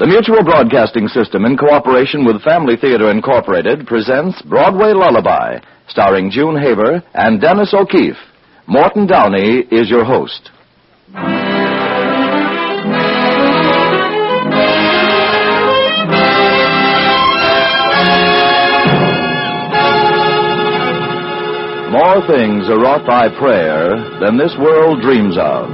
The Mutual Broadcasting System, in cooperation with Family Theater Incorporated, presents Broadway Lullaby, starring June Haber and Dennis O'Keefe. Morton Downey is your host. More things are wrought by prayer than this world dreams of.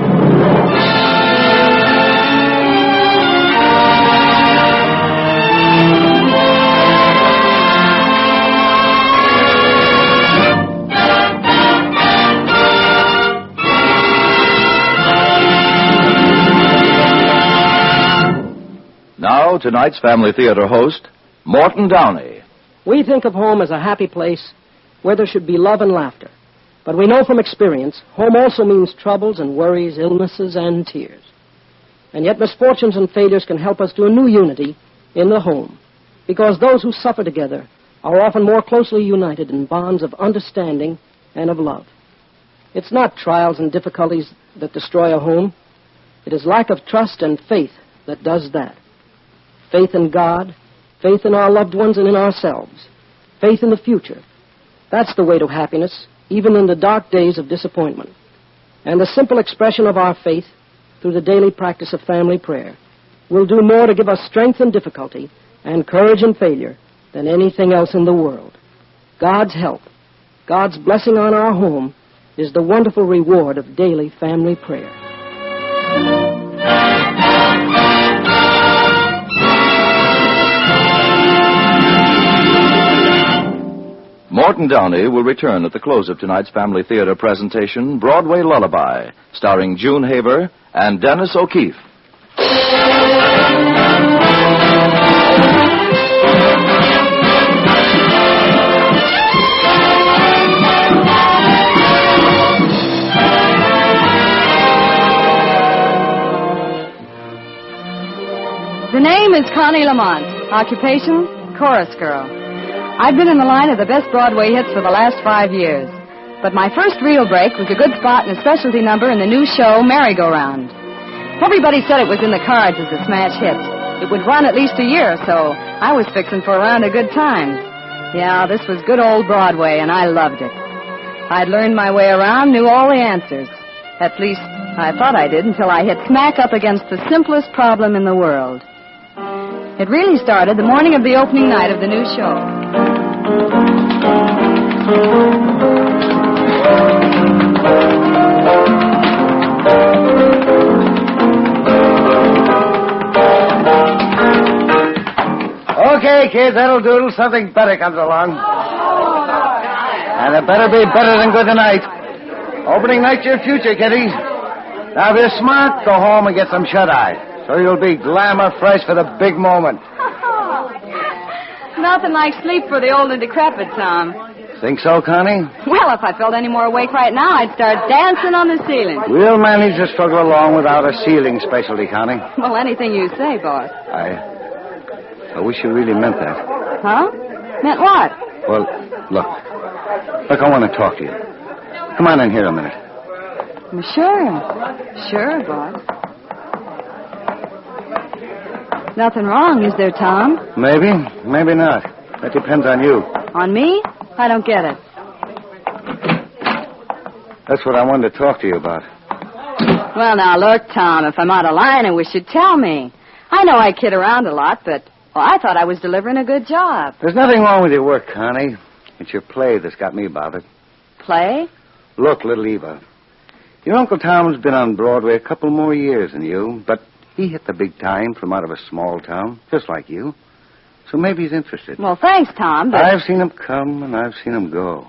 Now, tonight's Family Theater host, Morton Downey. We think of home as a happy place where there should be love and laughter. But we know from experience, home also means troubles and worries, illnesses and tears. And yet misfortunes and failures can help us to a new unity in the home, because those who suffer together are often more closely united in bonds of understanding and of love. It's not trials and difficulties that destroy a home. It is lack of trust and faith that does that. Faith in God, faith in our loved ones and in ourselves, faith in the future. That's the way to happiness, even in the dark days of disappointment. And the simple expression of our faith through the daily practice of family prayer will do more to give us strength in difficulty and courage in failure than anything else in the world. God's help, God's blessing on our home is the wonderful reward of daily family prayer. Morton Downey will return at the close of tonight's Family Theater presentation, Broadway Lullaby, starring June Haber and Dennis O'Keefe. The name is Connie Lamont. Occupation, chorus girl. I've been in the line of the best Broadway hits for the last 5 years. But my first real break was a good spot in a specialty number in the new show, Merry-Go-Round. Everybody said it was in the cards as a smash hit. It would run at least a year, so I was fixing for a round of good times. Yeah, this was good old Broadway, and I loved it. I'd learned my way around, knew all the answers. At least, I thought I did until I hit smack up against the simplest problem in the world. It really started the morning of the opening night of the new show. Okay, kids, that'll do. Something better comes along. And it better be better than good tonight. Opening night's your future, kiddies. Now, if you're smart, go home and get some shut-eye. So you'll be glamour fresh for the big moment. Nothing like sleep for the old and decrepit, Tom. Think so, Connie? Well, if I felt any more awake right now, I'd start dancing on the ceiling. We'll manage to struggle along without a ceiling specialty, Connie. Well, anything you say, boss. I wish you really meant that. Huh? Meant what? Well, look, I want to talk to you. Come on in here a minute. Sure, boss. Nothing wrong, is there, Tom? Maybe, maybe not. That depends on you. On me? I don't get it. That's what I wanted to talk to you about. Well, now, look, Tom, if I'm out of line, I wish you'd tell me. I know I kid around a lot, but I thought I was delivering a good job. There's nothing wrong with your work, Connie. It's your play that's got me bothered. Play? Look, little Eva, your Uncle Tom's been on Broadway a couple more years than you, but he hit the big time from out of a small town, just like you. So maybe he's interested. Well, thanks, Tom, but... I've seen him come and I've seen him go.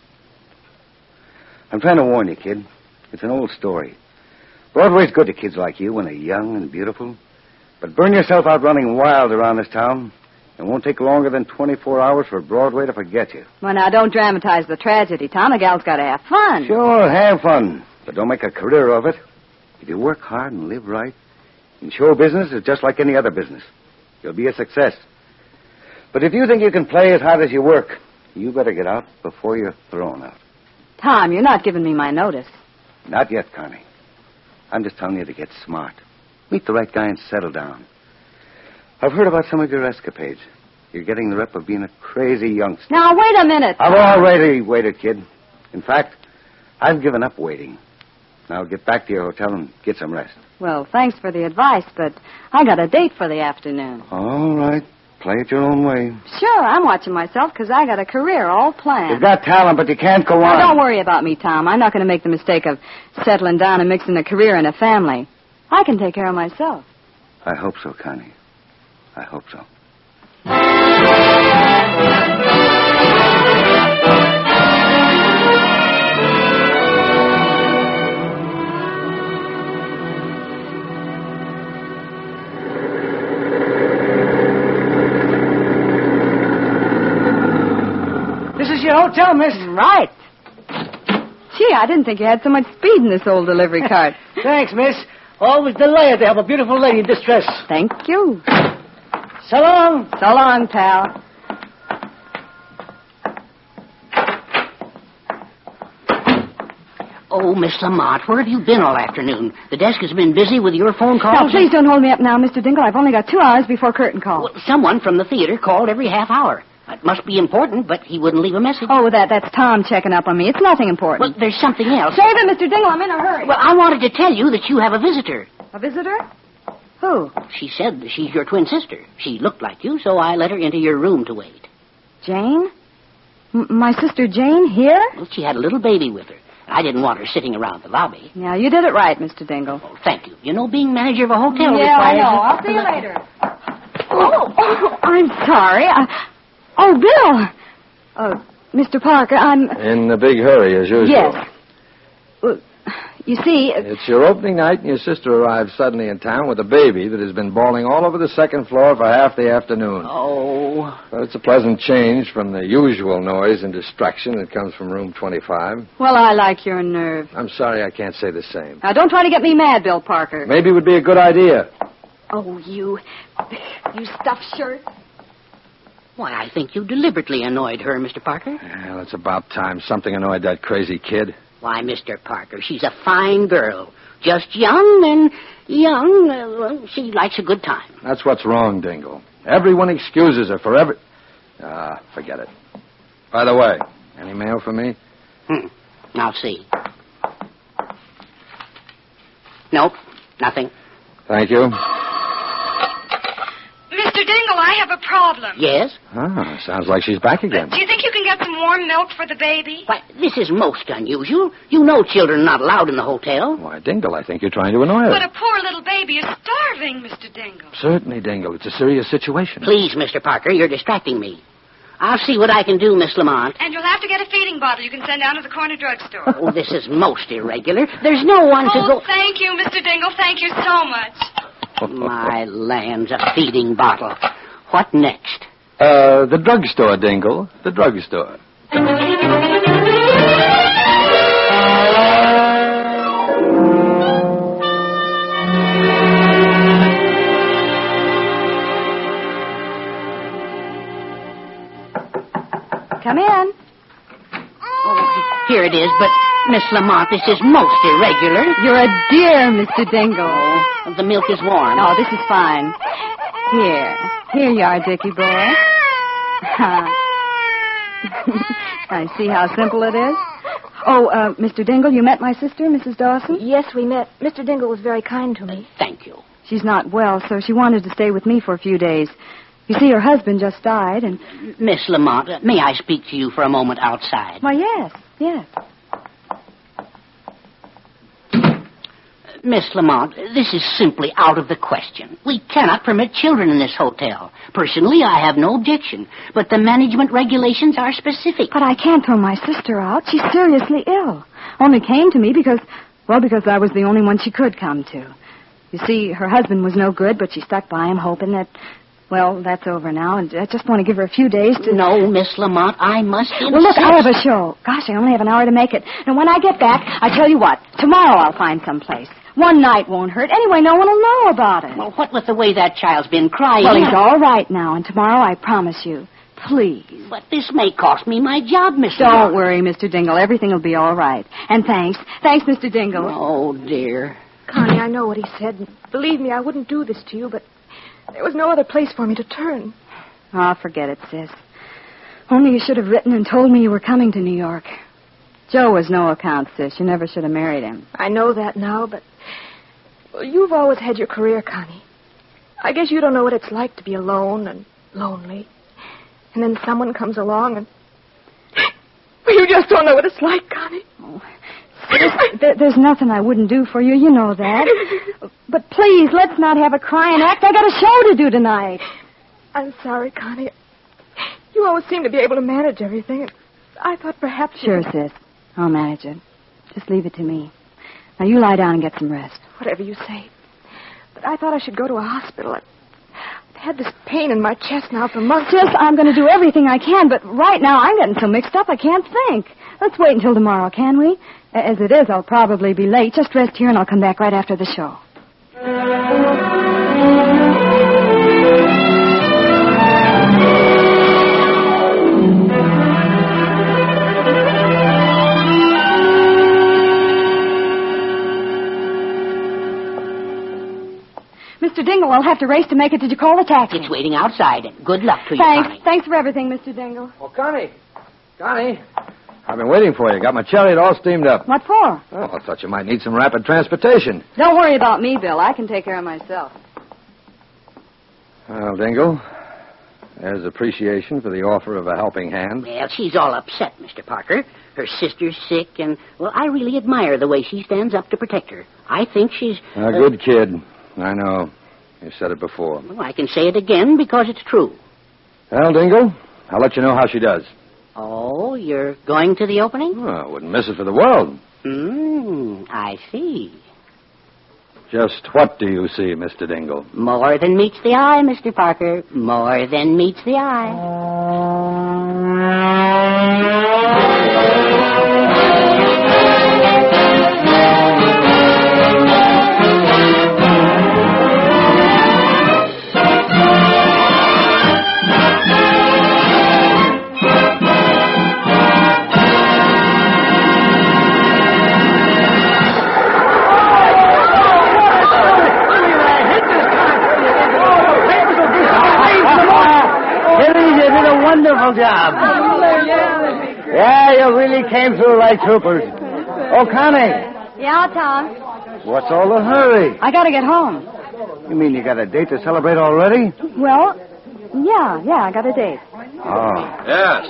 I'm trying to warn you, kid. It's an old story. Broadway's good to kids like you when they're young and beautiful. But burn yourself out running wild around this town. It won't take longer than 24 hours for Broadway to forget you. Well, now, don't dramatize the tragedy, Tom. A gal's got to have fun. Sure, have fun. But don't make a career of it. If you work hard and live right, in show business, it's just like any other business. You'll be a success. But if you think you can play as hard as you work, you better get out before you're thrown out. Tom, you're not giving me my notice. Not yet, Connie. I'm just telling you to get smart. Meet the right guy and settle down. I've heard about some of your escapades. You're getting the rep of being a crazy youngster. Now, wait a minute. I've already waited, kid. In fact, I've given up waiting. Now get back to your hotel and get some rest. Well, thanks for the advice, but I got a date for the afternoon. All right. Play it your own way. Sure, I'm watching myself because I got a career all planned. You've got talent, but you can't go on. Now, don't worry about me, Tom. I'm not going to make the mistake of settling down and mixing a career and a family. I can take care of myself. I hope so, Connie. I hope so. This is your hotel, miss. Right. Gee, I didn't think you had so much speed in this old delivery cart. Thanks, miss. Always delighted to have a beautiful lady in distress. Thank you. So long. So long, pal. Oh, Miss Lamont, where have you been all afternoon? The desk has been busy with your phone calls. Now, please don't hold me up now, Mr. Dingle. I've only got 2 hours before curtain call. Well, someone from the theater called every half hour. It must be important, but he wouldn't leave a message. Oh, that's Tom checking up on me. It's nothing important. Well, there's something else. Save it, Mr. Dingle. I'm in a hurry. Well, I wanted to tell you that you have a visitor. A visitor? Who? She said that she's your twin sister. She looked like you, so I let her into your room to wait. Jane? My sister Jane here? Well, she had a little baby with her. I didn't want her sitting around the lobby. Yeah, you did it right, Mr. Dingle. Oh, thank you. You know, being manager of a hotel Yeah, I requires... know. I'll see you later. Oh, I'm sorry. Oh, Bill. Oh, Mr. Parker, I'm... In a big hurry, as usual. Yes. Well, you see... It's your opening night, and your sister arrived suddenly in town with a baby that has been bawling all over the second floor for half the afternoon. Oh. Well, it's a pleasant change from the usual noise and distraction that comes from room 25. Well, I like your nerve. I'm sorry I can't say the same. Now, don't try to get me mad, Bill Parker. Maybe it would be a good idea. Oh, you stuffed shirt. Why, I think you deliberately annoyed her, Mr. Parker. Well, it's about time something annoyed that crazy kid. Why, Mr. Parker, she's a fine girl. Just young and young. Well, she likes a good time. That's what's wrong, Dingle. Everyone excuses her for every... forget it. By the way, any mail for me? I'll see. Nope, nothing. Thank you. Mr. Dingle, I have a problem. Yes? Sounds like she's back again. Do you think you can get some warm milk for the baby? Why, this is most unusual. You know children are not allowed in the hotel. Why, Dingle, I think you're trying to annoy her. But a poor little baby is starving, Mr. Dingle. Certainly, Dingle. It's a serious situation. Please, Mr. Parker, you're distracting me. I'll see what I can do, Miss Lamont. And you'll have to get a feeding bottle you can send down to the corner drugstore. Oh, this is most irregular. There's no one to go... Thank you, Mr. Dingle. Thank you so much. My lands, a feeding bottle. What next? The drugstore, Dingle. The drugstore. Come in. Oh, here it is, but Miss Lamont, this is most irregular. You're a dear, Mr. Dingle. The milk is warm. Oh, this is fine. Here you are, Dickie boy. I see how simple it is. Oh, Mr. Dingle, you met my sister, Mrs. Dawson? Yes, we met. Mr. Dingle was very kind to me. Thank you. She's not well, so she wanted to stay with me for a few days. You see, her husband just died, and... Miss Lamont, may I speak to you for a moment outside? Why, yes. Miss Lamont, this is simply out of the question. We cannot permit children in this hotel. Personally, I have no objection, but the management regulations are specific. But I can't throw my sister out. She's seriously ill. Only came to me because I was the only one she could come to. You see, her husband was no good, but she stuck by him, hoping that... Well, that's over now, and I just want to give her a few days to... No, Miss Lamont, I must insist. Well, look, I have a show. Gosh, I only have an hour to make it. And when I get back, I tell you what, tomorrow I'll find some place. One night won't hurt. Anyway, no one will know about it. Well, what with the way that child's been crying... Well, he's all right now, and tomorrow I promise you. Please. But this may cost me my job, Miss Don't Lamont. worry, Mr. Dingle. Everything will be all right. And thanks. Thanks, Mr. Dingle. Oh, dear. Connie, I know what he said. Believe me, I wouldn't do this to you, but There was no other place for me to turn. Oh, forget it, sis. Only you should have written and told me you were coming to New York. Joe was no account, sis. You never should have married him. I know that now, but... Well, you've always had your career, Connie. I guess you don't know what it's like to be alone and lonely. And then someone comes along and... Well, you just don't know what it's like, Connie. Oh, sis, there's nothing I wouldn't do for you. You know that. But please, let's not have a crying act. I got a show to do tonight. I'm sorry, Connie. You always seem to be able to manage everything. I thought perhaps you... Sure, sis. I'll manage it. Just leave it to me. Now, you lie down and get some rest. Whatever you say. But I thought I should go to a hospital. I've had this pain in my chest now for months. Sis, I'm going to do everything I can, but right now I'm getting so mixed up I can't think. Let's wait until tomorrow, can we? As it is, I'll probably be late. Just rest here and I'll come back right after the show. Mr. Dingle, I'll have to race to make it. Did you call the taxi? It's waiting outside. Good luck to you, Thanks. Connie. Thanks for everything, Mr. Dingle. Oh, Connie. I've been waiting for you. Got my chariot all steamed up. What for? Oh, I thought you might need some rapid transportation. Don't worry about me, Bill. I can take care of myself. Well, Dingle, there's appreciation for the offer of a helping hand. Well, she's all upset, Mr. Parker. Her sister's sick, and, well, I really admire the way she stands up to protect her. I think she's... A good kid. I know. You've said it before. Well, I can say it again because it's true. Well, Dingle, I'll let you know how she does. Oh, you're going to the opening? Oh, I wouldn't miss it for the world. I see. Just what do you see, Mr. Dingle? More than meets the eye, Mr. Parker. More than meets the eye. Wonderful job. Yeah, you really came through like troopers. Oh, Connie. Yeah, Tom? What's all the hurry? I gotta get home. You mean you got a date to celebrate already? Well, yeah, I got a date. Oh.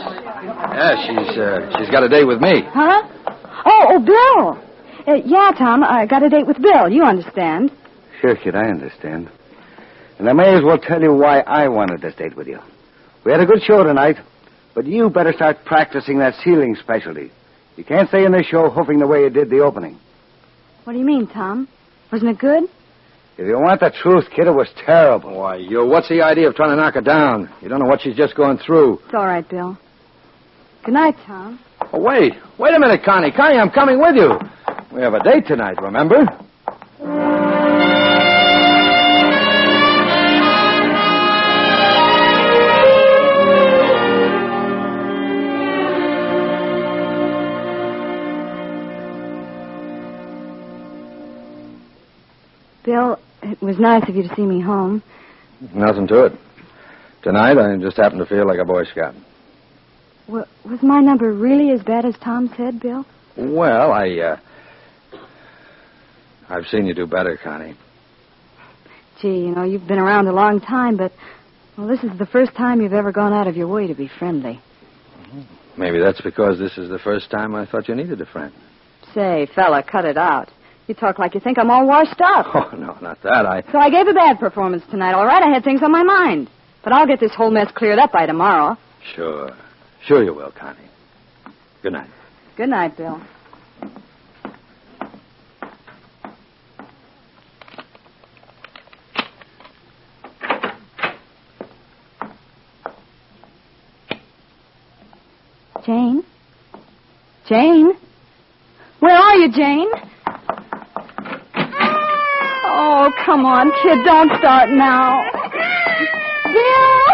Yes, she's got a date with me. Huh? Oh, Bill. Yeah, Tom, I got a date with Bill. You understand. Sure, kid, I understand. And I may as well tell you why I wanted this date with you. We had a good show tonight, but you better start practicing that ceiling specialty. You can't stay in this show hoofing the way you did the opening. What do you mean, Tom? Wasn't it good? If you want the truth, kid, it was terrible. Why, what's the idea of trying to knock her down? You don't know what she's just going through. It's all right, Bill. Good night, Tom. Oh, wait a minute, Connie. Connie, I'm coming with you. We have a date tonight, remember? Bill, it was nice of you to see me home. Nothing to it. Tonight, I just happened to feel like a Boy Scout. Was my number really as bad as Tom said, Bill? Well, I've seen you do better, Connie. Gee, you've been around a long time, but, well, this is the first time you've ever gone out of your way to be friendly. Maybe that's because this is the first time I thought you needed a friend. Say, fella, cut it out. You talk like you think I'm all washed up. Oh, no, not that. So I gave a bad performance tonight, all right? I had things on my mind. But I'll get this whole mess cleared up by tomorrow. Sure. Sure you will, Connie. Good night. Good night, Bill. Jane? Jane? Where are you, Jane? Oh, come on, kid. Don't start now. Bill?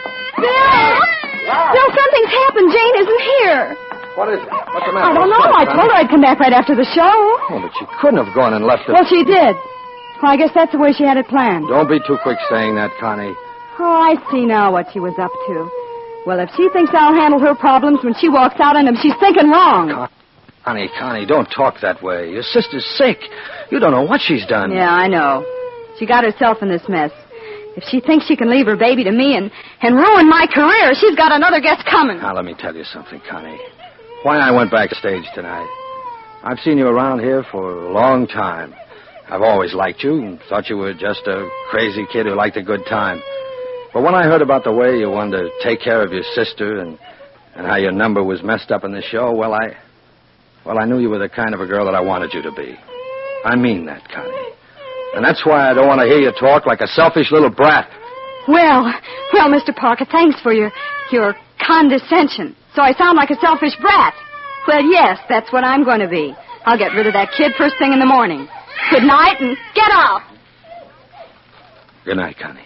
Bill, something's happened. Jane isn't here. What is it? What's the matter? I don't know. I told her I'd come back right after the show. Oh, but she couldn't have gone and left us. Well, she did. Well, I guess that's the way she had it planned. Don't be too quick saying that, Connie. Oh, I see now what she was up to. Well, if she thinks I'll handle her problems when she walks out on them, she's thinking wrong. Connie, don't talk that way. Your sister's sick. You don't know what she's done. Yeah, I know. She got herself in this mess. If she thinks she can leave her baby to me and ruin my career, she's got another guest coming. Now, let me tell you something, Connie. Why I went backstage tonight. I've seen you around here for a long time. I've always liked you and thought you were just a crazy kid who liked a good time. But when I heard about the way you wanted to take care of your sister and how your number was messed up in the show, well, I knew you were the kind of a girl that I wanted you to be. I mean that, Connie. And that's why I don't want to hear you talk like a selfish little brat. Well, Mr. Parker, thanks for your condescension. So I sound like a selfish brat. Well, yes, that's what I'm going to be. I'll get rid of that kid first thing in the morning. Good night and get out. Good night, Connie.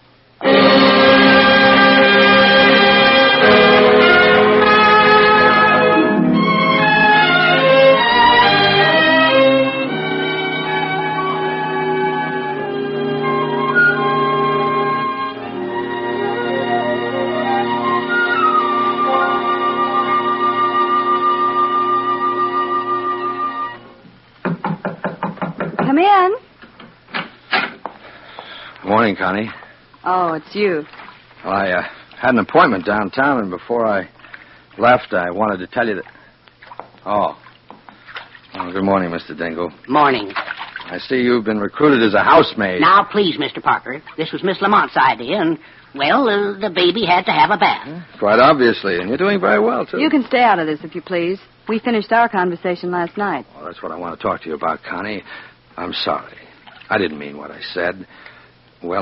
Come in. Morning, Connie. Oh, it's you. Well, I had an appointment downtown, and before I left, I wanted to tell you that... Oh, good morning, Mr. Dingle. Morning. I see you've been recruited as a housemaid. Now, please, Mr. Parker. This was Miss Lamont's idea, and, well, the baby had to have a bath. Quite obviously, and you're doing very well, too. You can stay out of this, if you please. We finished our conversation last night. Well, that's what I want to talk to you about, Connie. I'm sorry. I didn't mean what I said. Well,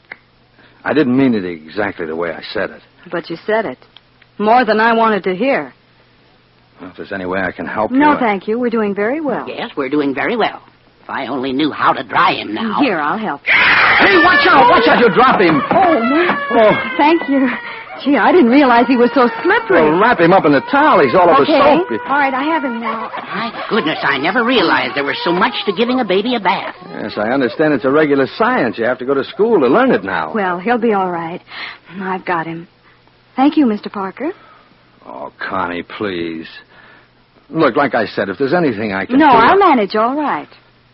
I didn't mean it exactly the way I said it. But you said it. More than I wanted to hear. Well, if there's any way I can help you... No, thank you. We're doing very well. Yes, we're doing very well. If I only knew how to dry him now. Here, I'll help you. Hey, watch out! Watch out! You'll drop him. Oh, thank you. Gee, I didn't realize he was so slippery. Well, wrap him up in the towel. He's all over soap. All right, I have him now. My goodness, I never realized there was so much to giving a baby a bath. Yes, I understand it's a regular science. You have to go to school to learn it now. Well, he'll be all right. I've got him. Thank you, Mr. Parker. Oh, Connie, please. Look, like I said, if there's anything I can do... No, I'll manage all right.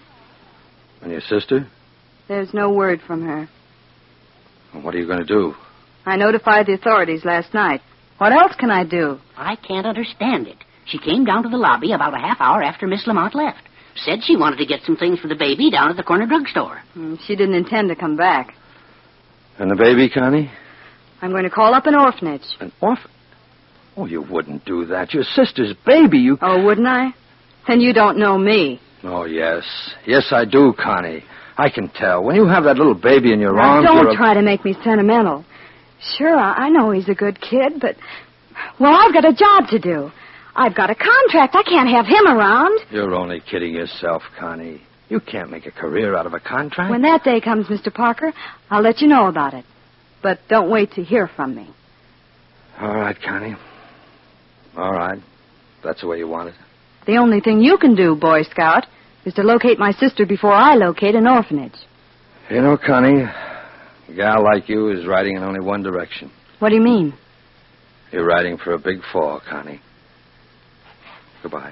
And your sister? There's no word from her. Well, what are you going to do? I notified the authorities last night. What else can I do? I can't understand it. She came down to the lobby about a half hour after Miss Lamont left. Said she wanted to get some things for the baby down at the corner drugstore. She didn't intend to come back. And the baby, Connie? I'm going to call up an orphanage. An orphan? Oh, you wouldn't do that. Your sister's baby, Oh, wouldn't I? Then you don't know me. Oh, yes. Yes, I do, Connie. I can tell. When you have that little baby in your arms... Don't try to make me sentimental. Sure, I know he's a good kid, but... Well, I've got a job to do. I've got a contract. I can't have him around. You're only kidding yourself, Connie. You can't make a career out of a contract. When that day comes, Mr. Parker, I'll let you know about it. But don't wait to hear from me. All right, Connie. All right. That's the way you want it. The only thing you can do, Boy Scout, is to locate my sister before I locate an orphanage. You know, Connie, a gal like you is riding in only one direction. What do you mean? You're riding for a big fall, Connie. Goodbye.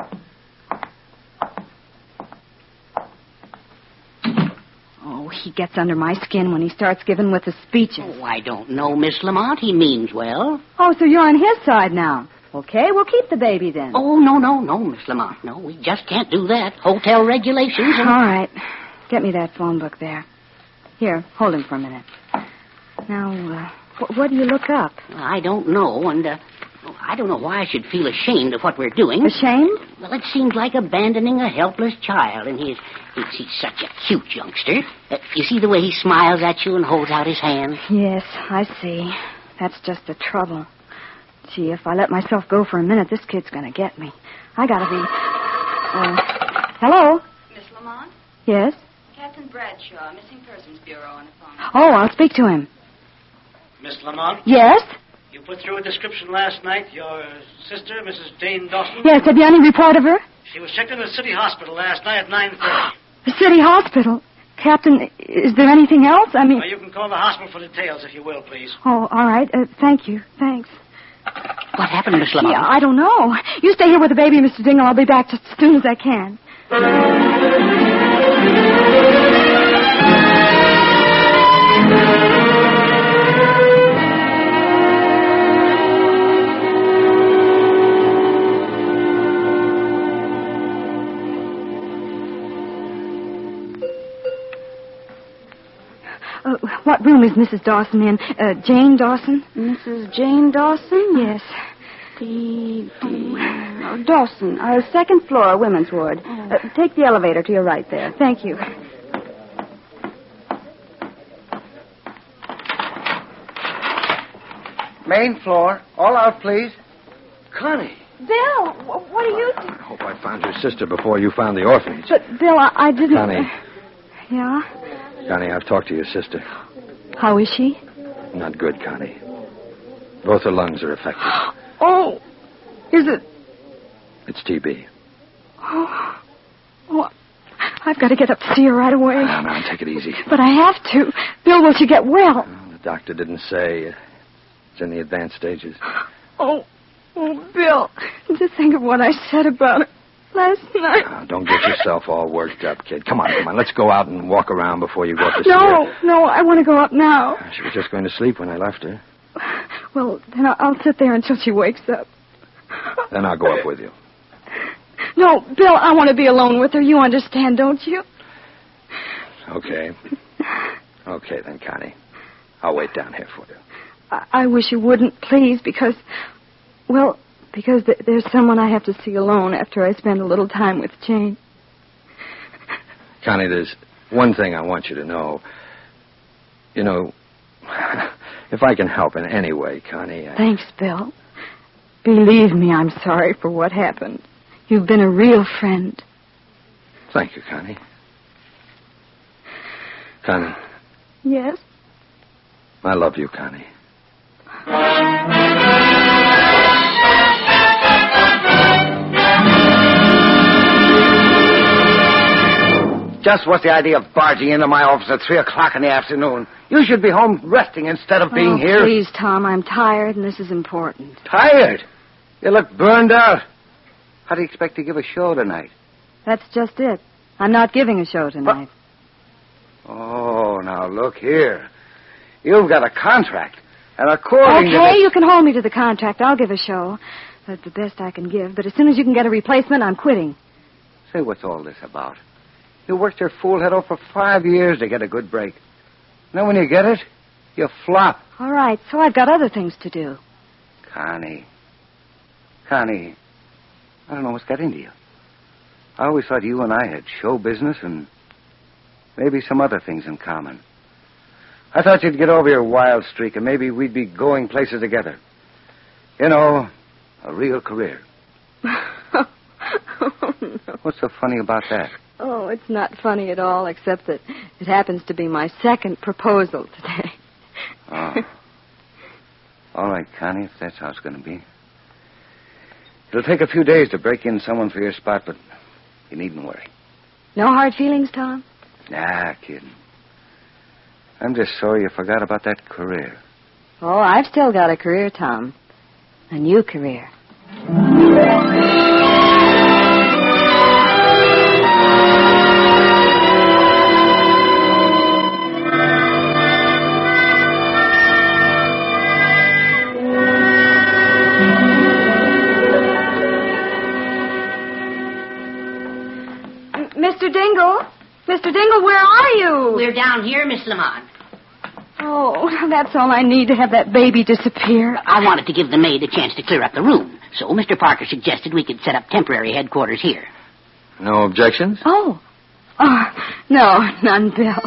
Oh, he gets under my skin when he starts giving with the speeches. Oh, I don't know, Miss Lamont. He means well. Oh, so you're on his side now. Okay, we'll keep the baby then. Oh, no, Miss Lamont. No, we just can't do that. Hotel regulations and... All right. Get me that phone book there. Here, hold him for a minute. Now, what do you look up? I don't know, and I don't know why I should feel ashamed of what we're doing. Ashamed? Well, it seems like abandoning a helpless child, and he's such a cute youngster. You see the way he smiles at you and holds out his hand? Yes, I see. That's just the trouble. Gee, if I let myself go for a minute, this kid's going to get me. I got to be... hello? Miss Lamont? Yes? Captain Bradshaw, Missing Persons Bureau on the phone. Oh, I'll speak to him. Miss Lamont? Yes? You put through a description last night. Your sister, Mrs. Dane Dawson? Yes, have you any report of her? She was checked in the city hospital last night at 9:30. The city hospital? Captain, is there anything else? I mean... You can call the hospital for details, if you will, please. Oh, all right. Thank you. Thanks. What happened, Miss Lamont? Yeah, I don't know. You stay here with the baby, Mr. Dingle. I'll be back just as soon as I can. What room is Mrs. Dawson in? Jane Dawson? Mrs. Jane Dawson? Yes. Dawson, second floor, women's ward. Take the elevator to your right there. Thank you. Main floor. All out, please. Connie. Bill, what are you doing? I hope I found your sister before you found the orphanage. But, Bill, I didn't... Connie. Yeah? Connie, I've talked to your sister. How is she? Not good, Connie. Both her lungs are affected. Oh, is it? It's TB. Oh, I've got to get up to see her right away. Now, take it easy. But I have to. Bill, will she get well? The doctor didn't say. It's in the advanced stages. Oh, Bill, just think of what I said about her last night. Now, don't get yourself all worked up, kid. Come on. Let's go out and walk around before you go up to see her. No, I want to go up now. She was just going to sleep when I left her. Well, then I'll sit there until she wakes up. Then I'll go up with you. No, Bill, I want to be alone with her. You understand, don't you? Okay. Okay, then, Connie. I'll wait down here for you. I wish you wouldn't, please, because there's someone I have to see alone after I spend a little time with Jane. Connie, there's one thing I want you to know. You know, if I can help in any way, Connie... Thanks, Bill. Believe me, I'm sorry for what happened. You've been a real friend. Thank you, Connie. Connie. Yes? I love you, Connie. Just what's the idea of barging into my office at 3 o'clock in the afternoon? You should be home resting instead of being here. Please, Tom, I'm tired, and this is important. Tired? You look burned out. How do you expect to give a show tonight? That's just it. I'm not giving a show tonight. Oh, now look here. You've got a contract. And according to... Okay, you can hold me to the contract. I'll give a show. That's the best I can give. But as soon as you can get a replacement, I'm quitting. Say, what's all this about? You worked your fool head off for 5 years to get a good break. Now when you get it, you flop. All right, so I've got other things to do. Connie, I don't know what's got into you. I always thought you and I had show business and maybe some other things in common. I thought you'd get over your wild streak and maybe we'd be going places together. You know, a real career. Oh, no. What's so funny about that? Oh, it's not funny at all, except that it happens to be my second proposal today. Oh. All right, Connie, if that's how it's going to be. It'll take a few days to break in someone for your spot, but you needn't worry. No hard feelings, Tom? Nah, kidding. I'm just sorry you forgot about that career. Oh, I've still got a career, Tom. A new career. Mr. Dingle, where are you? We're down here, Miss Lamont. Oh, that's all I need to have that baby disappear. I wanted to give the maid a chance to clear up the room, so Mr. Parker suggested we could set up temporary headquarters here. No objections? Oh, no, none, Bill.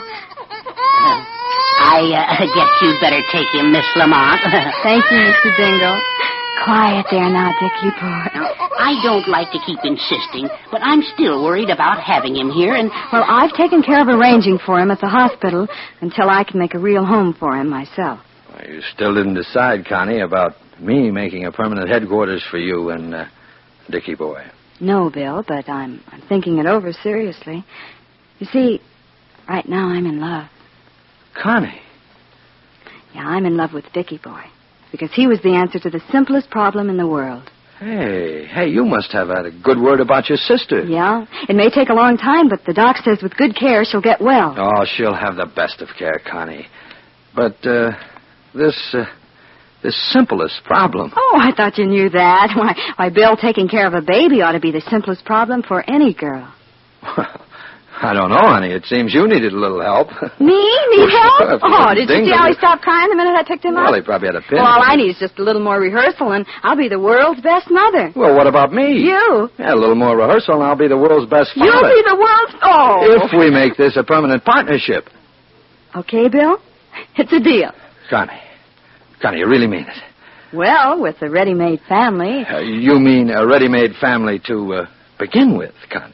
I guess you'd better take him, Miss Lamont. Thank you, Mr. Dingle. Quiet there now, Dickie boy. Now, I don't like to keep insisting, but I'm still worried about having him here, and... Well, I've taken care of arranging for him at the hospital until I can make a real home for him myself. Well, you still didn't decide, Connie, about me making a permanent headquarters for you and Dickie boy. No, Bill, but I'm thinking it over seriously. You see, Right now, I'm in love. Connie. Yeah, I'm in love with Dickie Boy. Because he was the answer to the simplest problem in the world. Hey, you must have had a good word about your sister. Yeah? It may take a long time, but the doc says with good care she'll get well. Oh, she'll have the best of care, Connie. But, this simplest problem. Oh, I thought you knew that. Why, Bill taking care of a baby ought to be the simplest problem for any girl. I don't know, honey. It seems you needed a little help. Me? Need help? Oh, did you see how he Dingle. stopped crying the minute I picked him up? Well, he probably had a pin. Well, all I need is just a little more rehearsal, and I'll be the world's best mother. Well, what about me? You? Yeah, a little more rehearsal, and I'll be the world's best father. You'll be the world's... Oh! If we make this a permanent partnership. Okay, Bill? It's a deal. Connie, you really mean it? Well, with a ready-made family... You mean a ready-made family to begin with, Connie?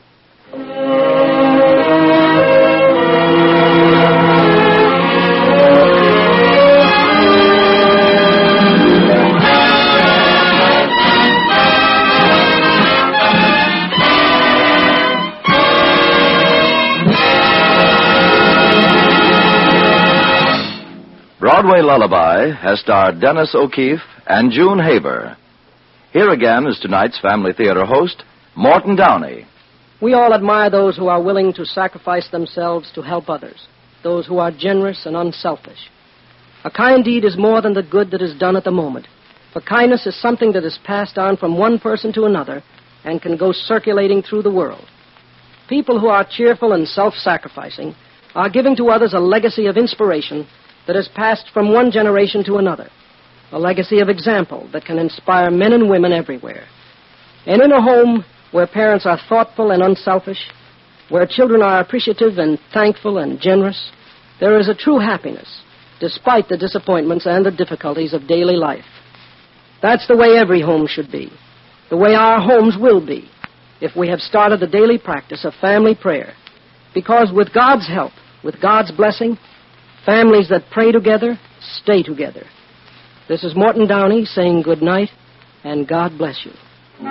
Broadway Lullaby has starred Dennis O'Keefe and June Haber. Here again is tonight's Family Theater host, Morton Downey. We all admire those who are willing to sacrifice themselves to help others, those who are generous and unselfish. A kind deed is more than the good that is done at the moment, for kindness is something that is passed on from one person to another and can go circulating through the world. People who are cheerful and self-sacrificing are giving to others a legacy of inspiration that has passed from one generation to another, a legacy of example that can inspire men and women everywhere. And in a home where parents are thoughtful and unselfish, where children are appreciative and thankful and generous, there is a true happiness, despite the disappointments and the difficulties of daily life. That's the way every home should be, the way our homes will be, if we have started the daily practice of family prayer. Because with God's help, with God's blessing, families that pray together stay together. This is Morton Downey saying good night, and God bless you.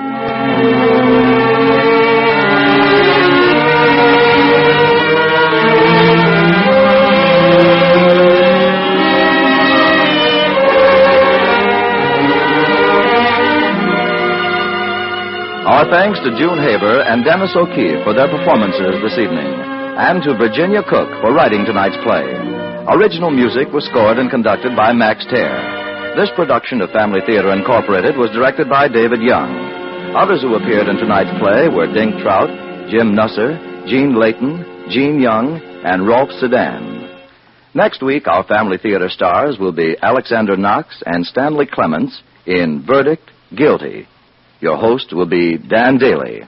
Our thanks to June Haber and Dennis O'Keefe for their performances this evening, and to Virginia Cook for writing tonight's play. Original music was scored and conducted by Max Terr. This production of Family Theater Incorporated was directed by David Young. Others who appeared in tonight's play were Dink Trout, Jim Nusser, Gene Layton, Gene Young, and Rolf Sedan. Next week, our Family Theater stars will be Alexander Knox and Stanley Clements in Verdict, Guilty. Your host will be Dan Daly.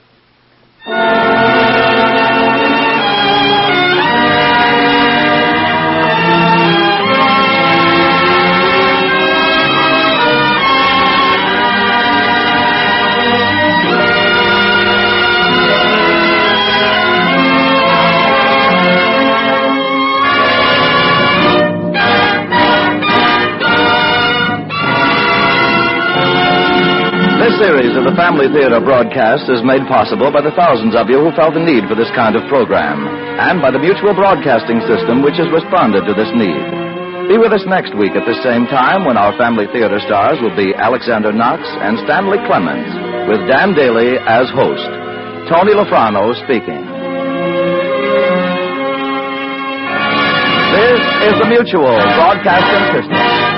This series of the Family Theater broadcast is made possible by the thousands of you who felt the need for this kind of program, and by the Mutual Broadcasting System, which has responded to this need. Be with us next week at the same time when our Family Theater stars will be Alexander Knox and Stanley Clements, with Dan Daly as host. Tony Lofrano speaking. This is the Mutual Broadcasting System.